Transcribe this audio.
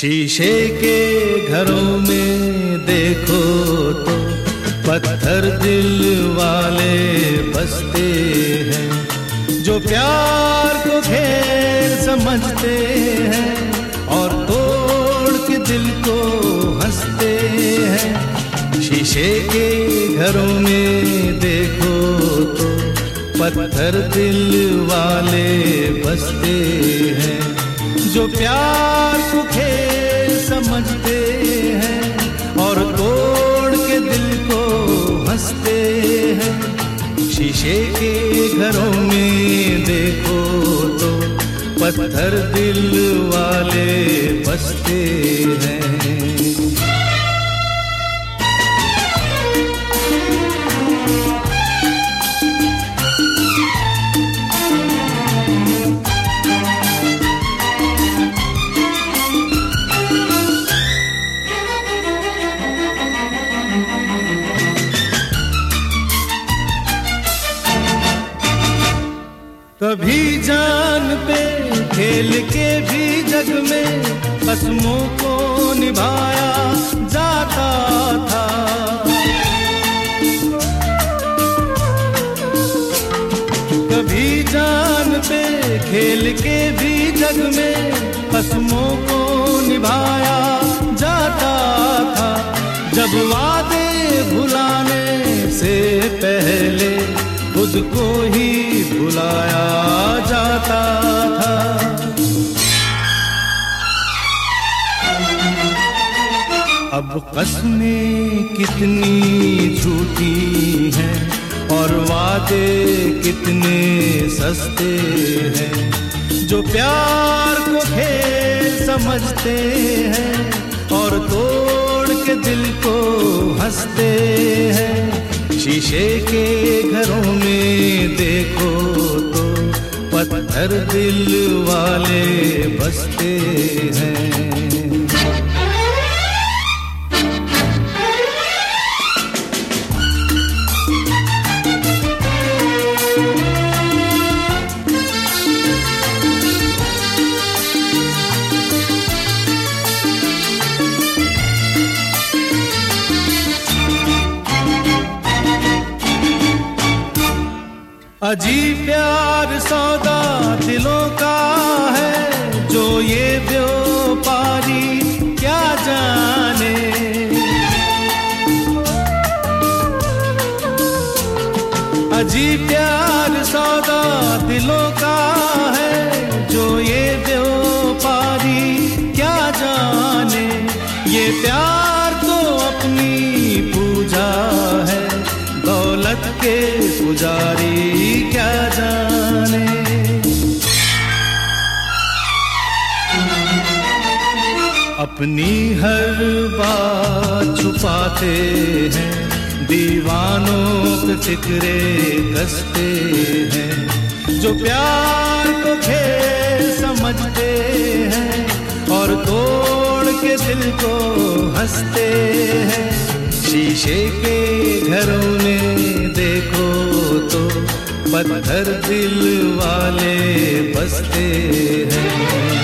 शीशे के घरों में देखो तो पत्थर दिल वाले बसते हैं, जो प्यार को खेल समझते हैं और तोड़ के दिल को हंसते हैं। शीशे के घरों में देखो तो पत्थर दिल वाले बसते हैं, जो प्यार को खेल समझते हैं और तोड़ के दिल को हंसते हैं। शीशे के घरों में देखो तो पत्थर दिल वाले बसते हैं। कभी जान पे खेल के भी जग में कसमों को निभाया जाता था। कभी जान पे खेल के भी जग में कसमों को निभाया जाता था। जब वादे भुलाने से पहले खुद को ही भुलाया जाता था। अब कसमें कितनी झूठी हैं और वादे कितने सस्ते हैं, जो प्यार को खेल समझते हैं और तोड़ के दिल को हंसते हैं। शीशे के घरों में देखो तो पत्थर दिल वाले बसते हैं। अजीब प्यार सौदा दिलों का है, जो ये व्यापारी क्या जाने। अजीब प्यार सौदा दिलों का है, जो ये व्यापारी क्या जाने। ये प्यार तो अपनी पूजा है, दौलत के पुजारी क्या जाने। अपनी हर बात छुपाते हैं, दीवानों पे फिक्रे कसते हैं, जो प्यार को खेल समझते हैं और तोड़ के दिल को हंसते हैं। शीशे के घरों में देखो तो पत्थर दिल वाले बसते हैं।